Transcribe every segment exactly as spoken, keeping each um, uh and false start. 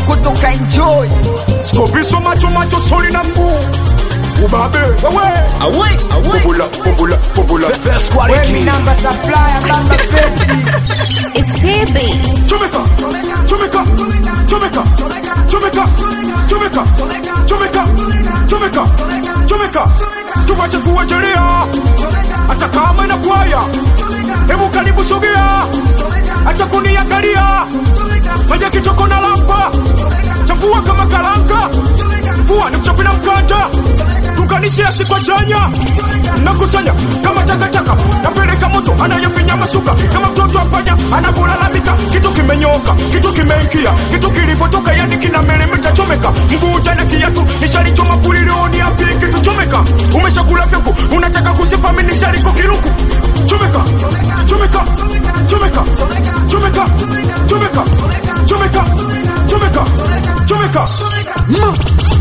kutoka enjoy. Skobiso macho macho soli na mbu. Ubabe, wewe. Away, away. Bubula, bubula, bubula. First quality. When number supplier, number fifty. It's Hebe. Chomeka, chomeka, chomeka, chomeka, chomeka, chomeka, chomeka, chomeka. Tuwache kuwajelea. Hata kama na kwaya. Hebu karibu sogea. Acha kuniangalia. Maji kitoko na lampa. Chapua kama karanga. Vua ni mchapi na mkanja. Tukanishe asikwa chanya. Nakusanya kama takataka. Napeleka moto anayefinya masuka. Kama mtoto apanya anavulalamika. Kitu kimenyoka, kitu kimeingia. Kitu kilipotoka yani kina melemeta. Chomeka, mguu jana kiatu. Nishari choma kulilioni api kitu chomeka. Umeshakula vyangu, unataka kusipa mimi nishari kukiruku. Chomeka, chomeka, chomeka, chomeka, chomeka, chomeka, chomeka, chomeka. Mm.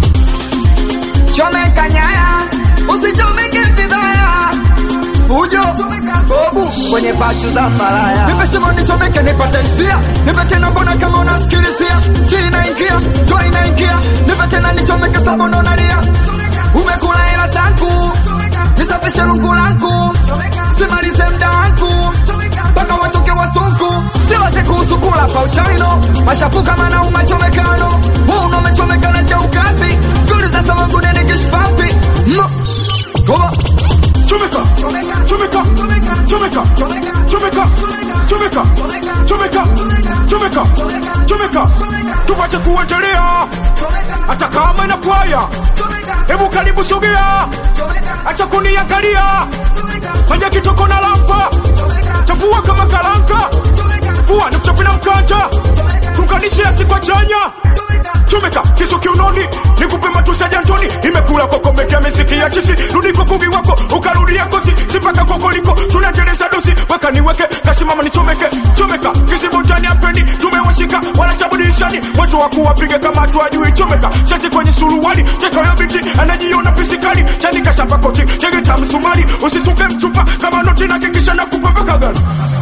Chomeka nyaya, usichomeke vibaya. Fujo, bobu, kwenye bachu za malaya. Nipe shimo nichomeke nipate hisia. Nipe tena mbona kama unasikilizia. Si inaingia, toa inaingia. Nipe tena nichomeke sababu unalia. Umekula hela zangu, nisafishe lungu langu. Simalize mda wangu, mpaka watoke wasungu. Siwaze kuhusu kula pa uchaino. Mashafu kama na umachomekano. Uno umechomekana cha ukapi. Tuliza sababu nene kishpapi. No, goba. Chomeka, chomeka, chomeka, chomeka, chomeka, chomeka, chomeka, chomeka. Tuwache kuwajelea. Hata kama na kwaya. Hebu karibu sogea. Acha kuniangalia. Maji kitoko na lampa. Chapua kama karanga. Vua ni mchapi na mkanja. Tukanishe asikwa chanya. Chomeka, kisu kiunoni. Nikupe matusi ya jantoni. Imekula koko mekia miziki ya chisi. Rudi kukubi wako, ukarudia kosi. Sipaka koko liko, tunaendeleza dosi. Weka niweke, kasimama nichomeke. Chomeka, kisi botani hapendi. Tumewashika, wanachabudishani. Watu waku wapige kama tu ajui. Chomeka, shati kwenye suruwali. Teka ya binti, anajiona fisikali. Chanika shapa koti, chegeta msumari. Usituke mchupa, kama noti na kikisha na kupambaka gani.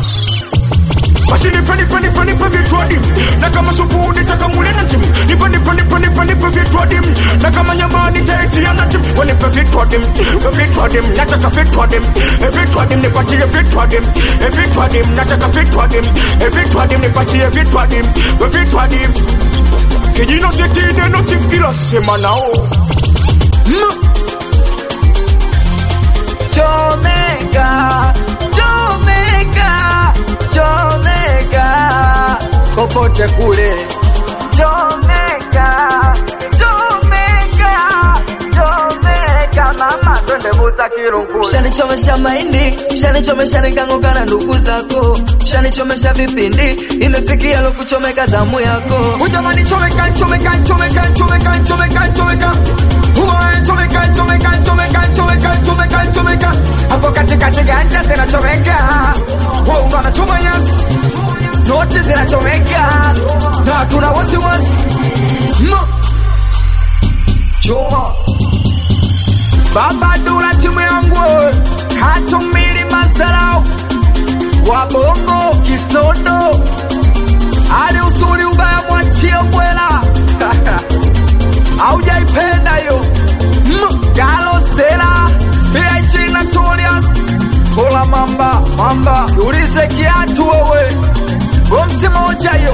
Basi nipe nipe nipe nipe vitu adim. Na kama supu nitaka mule na timu. Nipe nipe nipe nipe nipe vitu adim. Na kama nyama nitaiti ya na timu. Wanipe vitu adim, vitu adim. Nataka vitu adim, vitu adim nipatie vitu adim, vitu adim. Nataka vitu adim, vitu adim nipatie vitu adim, vitu adim. Kijino seti neno timu kila sema nao. Chomeka, chomeka, chomeka, popote kule. Chomeka, chomeka, chomeka, mama twende buza kirungu. Shani chomesha mahindi, shani chomesha nikanguka na ndugu zako. Shani chomesha vipindi, imefikia lo kuchomeka zamu yako. Ujamani chomeka, chomeka, chomeka, chomeka, chomeka, chomeka. Uwe chomeka, chomeka, chomeka, chomeka, chomeka, chomeka. Hapo katikati ganja zina chomeka. Wewe unana choma yes. Noti zina chomeka. Na tuna wasi wasi. No. Choma. Baba dura timu yangu. Hatumili masalao. Wabongo kisondo. Hadi usuli ubaya mwachie bwela. Haujaipenda yo. Galo sela. B I G Notorious. Kola mamba, mamba. Ulize kiatu wewe. Gomsi moja yo.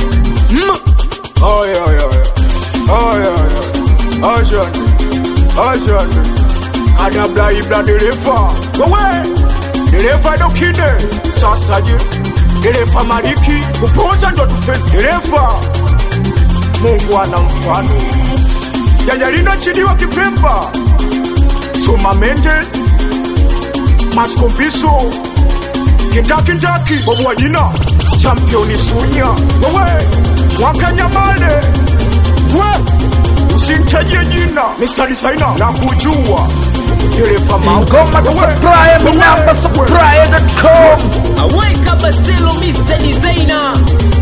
Ay ay ay. Ay ay ay. Ajani. Ajani. Adabla ibla dereva. Wewe. Dereva dokine. Sasa je. Dereva maliki. Kupoza ndo tupende. Dereva. Mungu ana mfano. Yajalina chini wa Kipemba. Soma Mendes. Maskombiso. Kindaki kindaki. Bobu wajina. Championi Sunya. Wewe. Wakanyamale. We. Usintajie jina. Mister Designer. Na kujua. Dereva mau. Ngoma the supplier, mi number supplier dot com. Away kabasilo Mister Designer.